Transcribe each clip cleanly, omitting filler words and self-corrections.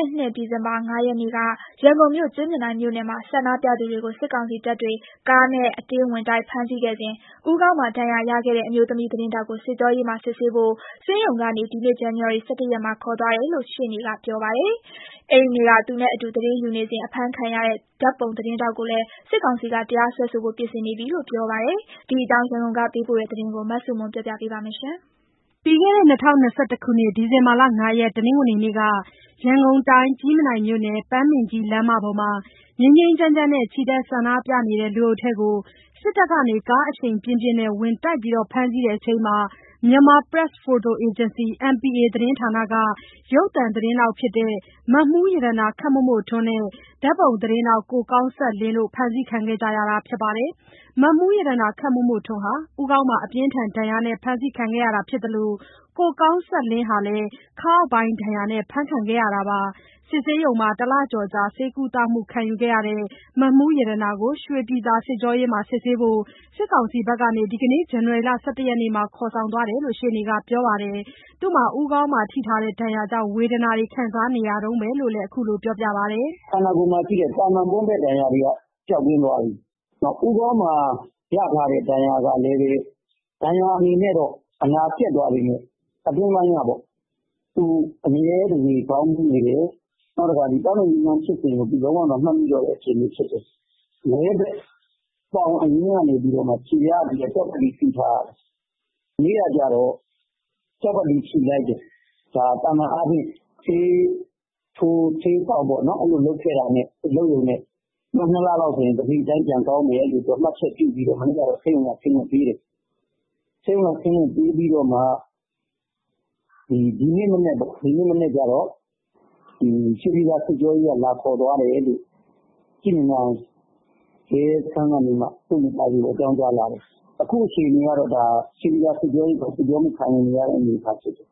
နှစ် ဒီဇင်ဘာ ၅ ရက်နေ့က ရန်ကုန်မြို့ ကြည့်မြင်တိုင်မြို့နယ်မှာ ဆန္ဒပြသူတွေကို စစ်ကောင်စီတပ်တွေ ကားနဲ့အတင်းဝင်တိုက် ဖမ်းဆီးခဲ့စဉ် ဦးခေါင်းမှာ ဒဏ်ရာရခဲ့တဲ့ အမျိုးသမီးသတင်းထောက်ကို စစ်ကြောရေးမှာ စစ်ဆေးဖို့ ဆေးရုံကနေ ဒီနေ့ ဇန်နဝါရီ ၁၁ ရက်မှာ ခေါ်သွားတယ်လို့ ရှေ့နေက ပြောပါတယ်။ အဲဒီနေ့က သူနဲ့အတူ သတင်းယူနေစဉ် အဖမ်းခံရတဲ့ ဓာတ်ပုံသတင်းထောက်ကိုလည်း စစ်ကောင်စီက တရားစွဲဆိုဖို့ ပြင်ဆင်နေပြီလို့ ပြောပါတယ်။ ဒီအကြောင်း ရန်ကုန်ကပေးပို့တဲ့သတင်းကို မဆုမွန်က ပြောပြပါမယ်။ပြီးခဲ့တဲ့ ၂၀၂၁ ခုနှစ် ဒီဇင်ဘာ ၅ ရက် တနင်္ဂနွေနေ့က ရန်ကုန်တိုင်း ကြည့်မြင်တိုင်မြို့နယ် ပန်းပင်ကြီးလမ်းမပေါ်မှာ ငြိမ်းငြိမ်းချမ်းချမ်းနဲ့ ချီတက်ဆန္ဒပြနေတဲ့ လူအုပ်ထဲကို စစ်တပ်က ကားအရှိန်ပြင်းပြင်းနဲ့ ဝင်တိုက်ဖမ်းဆီးချိန်မှာ Myanmar Press Photo Agency (MPA) သတင်းဌာနက ရုပ်သံသတင်းထောက်ဖြစ်တဲ့ မမှူးရတနာ ခက်မို့မို့ထွန်းနဲ့ ဓာတ်ပုံသတင်းထောက် ကိုကောင်းစက်လင်းတို့ ဖမ်းဆီးခံခဲ့ကြရတာပါ။ မမှူးရတနာ ခက်မို့မို့ထွန်းဟာ ဦးခေါင်းမှာ အပြင်းအထန်ဒဏ်ရာနဲ့ ဖမ်းဆီးခံခဲ့ရတာဖြစ်သလို ကိုကောင်းစက်လင်းဟာလည်း ခါးအောက်ပိုင်းဒဏ်ရာနဲ့ ဖမ်းခံခဲ့ရတာပါ။ စစ်ဆေးရုံမှာ ၁ လကျော်ကြာ ဆေးကုသမှုခံယူခဲ့ရတဲ့ မမှူးရတနာကို ရွှေပြည်သာစစ်ကြောရေးမှာ စစ်ဆေးဖို့ စစ်ကောင်စီက ဒီနေ့ ဇန်နဝါရီ ၁၁ ရက်မှာ ခေါ်ဆောင်သွားတယ်လို့ ရှေ့နေကပြောပါတယ်။ ဦးခေါင်းမှာထိထားတဲ့ ဒဏ်ရာကြောင့် ဝေဒနာခံစားနေရတုန်းပဲလို့လည်း အခုလိုပြောပါတယ်။ “ခန္ဓာကိုယ်မှာရှိတဲ့ သာမန်ပွန်းတဲ့ဒဏ်ရာတွေက ပျောက်ကင်းသွားပြီ။ ဦးခေါင်းမှာရထားတဲ့ဒဏ်ရာကလည်း ဒဏ်ရာအနေနဲ့တော့ အနာကျက်သွားပေမယ့် အတွင်းပိုင်းကပေါ့ သူအမြဲတစေခေါင်းမူးနေတယ်။ နောက်တခါ ပေါင်တော်ညီညာဖြစ်စဉ်ကို လုံးဝမမှတ်မိတော့တဲ့အခြေအနေဖြစ်တယ်။ လဲဘက်ပေါင်အရင်းကနေပြီးတော့မှ ခြေရပြီးတော့ ကျောက္ကာလီဖိထားရတယ်။ နေ့ကကျတော့ ကျောက္ကာလီဖြည်လိုက်တယ်။ ဒါသာမန်အားဖြင့် ဆေးထိုးဆေးသောက်ပေါ့နော် အဲ့လိုလုပ်ခဲ့တာနဲ့လုပ်ရုံနဲ့ ၂ လလောက်ဆိုရင် တစိတ်တပိုင်းပြန်ကောင်းမယ်လို့ မှတ်ချက်ပြုပြီးတော့ မနေ့ကတော့ ဆေးရုံကဆင်းခွင့်ပေးတယ်။ ဆေးရုံကဆင်းခွင့်ပေးပြီးတော့မှ ဒီနေ့မနက်ကျတော့ ရွှေပြည်သာစစ်ကြောရေးက လာခေါ်သွားတယ်လို့ ကြည့်မြင်တိုင်ရဲစခန်းကနေမှ သူ့မိသားစုကို အကြောင်းကြားလာတယ်။ အခုအခြေအနေကတော့ ရွှေပြည်သာစစ်ကြောရေးမှာ စစ်ကြောမှုခံယူနေရတဲ့အနေအထားဖြစ်တယ်။ ”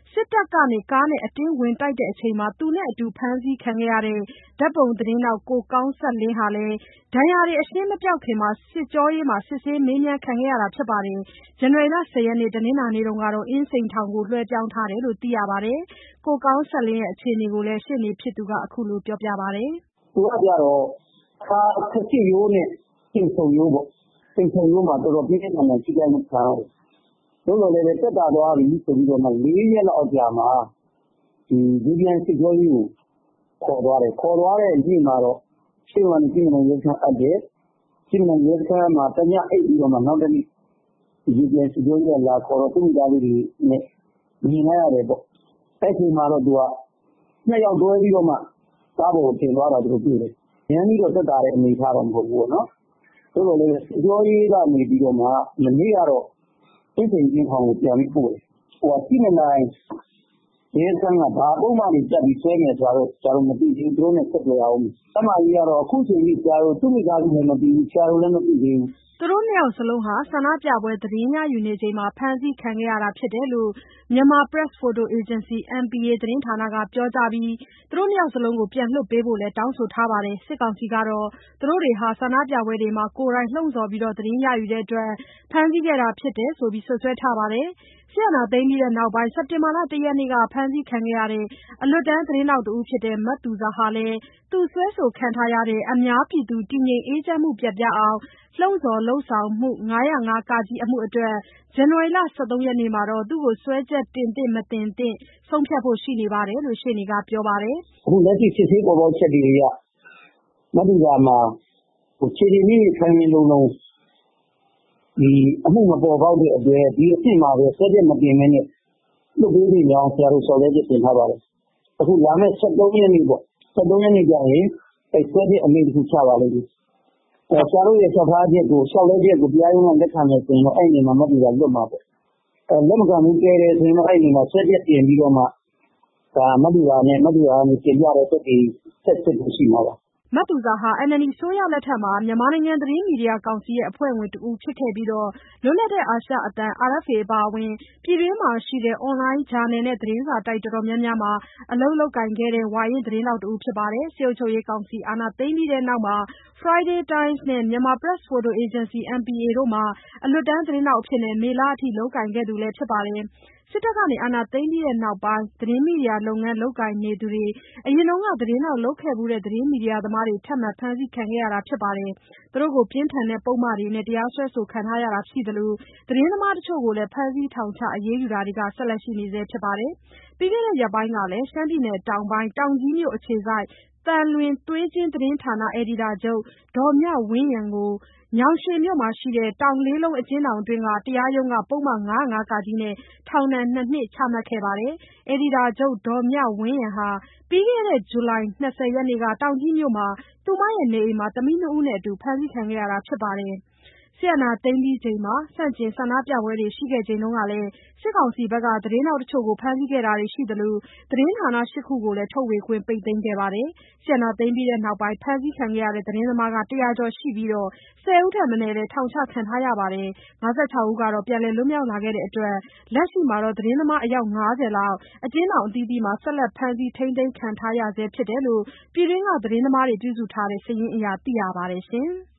စစ်တပ်က ကားနဲ့အတင်းဝင်တိုက်ချိန် သူနဲ့အတူ ဖမ်းဆီးခံခဲ့ရတဲ့ ဓာတ်ပုံသတင်းထောက် ကိုကောင်းစက်လင်းဟာလည်း ဒဏ်ရာတွေ အရှင်းမပျောက်ခင် စစ်ကြောရေးမှာ စစ်ဆေးမေးမြန်းခံခဲ့ရတာပါ။ ဇန်နဝါရီ ၁၀ ရက် တနင်္လာနေ့ကတော့ အင်းစိန်ထောင်ကို လွှဲပြောင်းထားတယ်လို့ သိရပါတယ်။ ကိုကောင်းစက်လင်းအခြေအနေကိုလည်း ရှေ့နေဖြစ်သူက အခုလိုပြောပါတယ်။ “သူကကျတော့ ခါး ခရှစ်ရိုးနဲ့ တိမ်ဆုံရိုးပေါ့။ တိမ်ဆုံရိုးမှာ တော်တော်ပြင်းပြင်းထန်ထန်ထိခိုက်မှုခံရတယ်။ သို့သော်လည်း သက်သာသွားပြီဆိုပြီးတော့မှ ၄ ရက်လောက်အကြာမှာ ရေပြန်စစ်ကြောရေးကို ခေါ်သွားတယ်။ ခေါ်သွားတဲ့နေ့မှာတော့ ဆေးရုံကနေ ကြည့်မြင်တိုင်ရဲစခန်းအပ်တယ်။ ကြည့်မြင်တိုင်ရဲစခန်းမှာ တညအိပ်ပြီးတော့မှ နောက်တနေ့ ရေပြန်စစ်ကြောရေးကလာခေါ်တော့ သူ့မိသားစုတွေနဲ့ မြင်လိုက်ရတယ်ပေါ့။ အဲ့ချိန်မှာတော့ သူက ၂ ယောက်တွဲပြီးတော့မှ ကားပေါ်ကိုတင်သွားတာတွေ့တယ်။ အရမ်းကြီးတော့သက်သာတဲ့အနေအထားတော့ မဟုတ်ဘူးပေါ့နော်။ သို့သော်လည်း စစ်ကြောရေးကနေပြီးတော့မှ မနေ့ကတော့ အင်းစိန်အကျဉ်းထောင်ကို ပြန်ပြီးပို့တယ်။ ကြည့်မြင်တိုင်ရဲစခန်းက ဘာပုဒ်မတွေတပ်ပြီးစွဲမယ်ဆိုတာတော့ ဆရာတို့မသိသေးဘူး။ သူတို့နဲ့ဆက်သွယ်ရဦးမယ်။ ကျန်းမာရေးကတော့ အခုချိန်ထိ သူ့မိသားစုလည်းမသိဘူး။ ဆရာတို့လည်းမသိသေးဘူး။ ” သူတို့ ၂ ယောက်စလုံးဟာ ဆန္ဒပြပွဲသတင်းရယူနေချိန် ဖမ်းဆီးခံခဲ့ရတာဖြစ်တယ်လို့ Myanmar Press Photo Agency (MPA) သတင်းဌာနက ပြောကြားပြီး ပြန်လွှတ်ပေးဖို့လည်း တောင်းဆိုထားပါတယ်။ စစ်ကောင်စီကတော့ သူတို့တွေဟာ ဆန္ဒပြပွဲမှာ ကိုယ်တိုင်လှုံ့ဆော်သတင်းရယူတဲ့အတွက် ဖမ်းဆီးခဲ့တာဖြစ်တယ်လို့ စွပ်စွဲထားပါတယ်။ စစ်အာဏာသိမ်းပြီးနောက်ပိုင်း စက်တင်ဘာ ၁ ရက်က ဖမ်းဆီးခံခဲ့ရတဲ့ အလွတ်တန်းသတင်းထောက်မသူဇာဟာလည်း သူစွဲဆိုခံထားရတဲ့ အများပြည်သူ တည်ငြိမ်အေးချမ်းမှုပျက်ပြားအောင် လှုံ့ဆော်လုပ်ဆောင်မှု ၅၀၅-က အမှုအတွက် ဇန်နဝါရီ ၁၃ ရက်မှာ စွဲချက်တင်သင့် မသင့် ဆုံးဖြတ်ဖို့ရှိနေတယ်လို့ ရှေ့နေကပြောပါတယ်။ “အခုလက်ရှိစစ်ဆေးပေါ်ပေါက်ချက်တွေအရ မသူဇာမှာ ခြေတွေ၊ မေ့မေ့ခိုင်ခိုင်လုံလုံ အမှုမပေါ်ပေါက်တဲ့အတွက် ဒီအဆင့်မှာပဲ စွဲချက်မတင်ဘဲနဲ့ လွှတ်ပေးသင့်ကြောင်း ဆရာတို့လျှောက်လဲချက်တင်ထားပါတယ်။ အခုလာမယ့် ၁၃ ရက်နေ့ပေါ့။ ၁၃ ရက်နေ့ကျရင် စွဲချက်အမိန့်တခုချပါလိမ့်မယ်။ ဆရာတို့ရဲ့လျှောက်လဲချက်ကို တရားရုံးကလက်ခံမယ်ဆိုရင်တော့ အဲ့နေ့မှာ မသူဇာလွတ်မှာပေါ့။ လက်မခံဘူး ပယ်တယ်ဆိုရင်တော့ အဲ့နေ့မှာ စွဲချက်တင်ပြီးတော့မှ မသူဇာနဲ့ မသူဇာတင်ပြတဲ့သက်သေဆက်စစ်ဖို့ရှိမှာပါ။” မသူဇာဟာ NLD အစိုးရလက်ထက်မှာ မြန်မာနိုင်ငံသတင်းမီဒီယာကောင်စီအဖွဲ့ဝင်တဦးဖြစ်ခဲ့ပြီး လွတ်လပ်တဲ့အာရှအသံ RFA အပါအဝင် ပြည်တွင်းမှာရှိတဲ့ အွန်လိုင်းဂျာနယ်နဲ့ သတင်းစာတိုက်တော်တော်များများမှာ အလုပ်လုပ်ကိုင်ခဲ့တဲ့ ဝါရင့်သတင်းထောက်တဦးဖြစ်ပါတယ်။ စစ်ကောင်စီအာဏာသိမ်းပြီးနောက် Friday Times နဲ့ Myanmar Press Photo Agency (MPA) တို့မှာ အလွတ်တန်းသတင်းထောက်အဖြစ် မေလအထိ လုပ်ကိုင်ခဲ့သူဖြစ်ပါတယ်။စစ်တပ်အာဏာသိမ်းပြီးနောက်ပိုင်း သတင်းမီဒီယာလုပ်ငန်းလုပ်ကိုင်နေသူတွေ၊ အရင်ကသတင်းထောက်လုပ်ခဲ့ဖူးတဲ့ သတင်းမီဒီယာသမားတွေ ထပ်မံဖမ်းဆီးခံခဲ့ရတာဖြစ်ပါတယ်။ သူတို့ကို ပြင်းထန်တဲ့ပုဒ်မတွေနဲ့ တရားစွဲဆိုခံထားရတာရှိသလို သတင်းသမားတချို့ကိုလည်း ဖမ်းဆီးထောင်ချအရေးယူတာတွေ ဆက်လက်ရှိနေဆဲဖြစ်ပါတယ်။ ပြီးခဲ့တဲ့ရက်ပိုင်းကလည်း ရှမ်းပြည်နယ်တောင်ပိုင်း တောင်ကြီးမြို့အခြေစိုက် သံလွင်သွေးကြည်သတင်းဌာန အယ်ဒီတာချုပ် ဒေါ်မြဝန်းရံကို ညောင်ရွှေမြို့ရှိ တောင်လေးလုံးအကျဉ်းထောင်တွင်း တရားရုံးက ပုဒ်မ ၅၀၅-က နဲ့ ထောင်ဒဏ် 2 နှစ်ချမှတ်ခဲ့ပါတယ်။ အယ်ဒီတာချုပ် ဒေါ်မြဝန်းရံဟာ ပြီးခဲ့တဲ့ ဇူလိုင် 20 ရက်နေ့က တောင်ကြီးမြို့မှာ သူမနေအိမ်မှာ သမီး 2 ဦးနဲ့အတူ ဖမ်းဆီးခံခဲ့ရတာဖြစ်ပါတယ်။ စစ်အာဏာသိမ်းပြီးချိန်မှာ ဆန့်ကျင်ဆန္ဒပြပွဲတွေရှိခဲ့ချိန်ကလည်း စစ်ကောင်စီဘက်က သတင်းထောက်တချို့ကို ဖမ်းဆီးခဲ့တာတွေရှိသလို သတင်းဌာန 8 ခုကိုလည်း ထုတ်ဝေခွင့်ပိတ်သိမ်းခဲ့ပါတယ်။ စစ်အာဏာသိမ်းပြီးနောက်ပိုင်း ဖမ်းဆီးခံခဲ့ရတဲ့ သတင်းသမား 100 ကျော်ရှိပြီး 10 ဦးထက်မနည်းလည်း ထောင်ချခံထားရပါတယ်။ ၅၆ ဦးကတော့ ပြန်လည်လွတ်မြောက်လာခဲ့တဲ့အတွက် လက်ရှိမှာ သတင်းသမား အယောက် 50 လောက် အကျဉ်းထောင်အသီးသီးမှာ ဆက်လက်ဖမ်းဆီးထိန်းသိမ်းခံထားရဆဲဖြစ်တယ်လို့ ပြည်တွင်းကသတင်းသမားတွေ ပြုစုထားတဲ့စာရင်းအရ သိရပါတယ်ရှင်။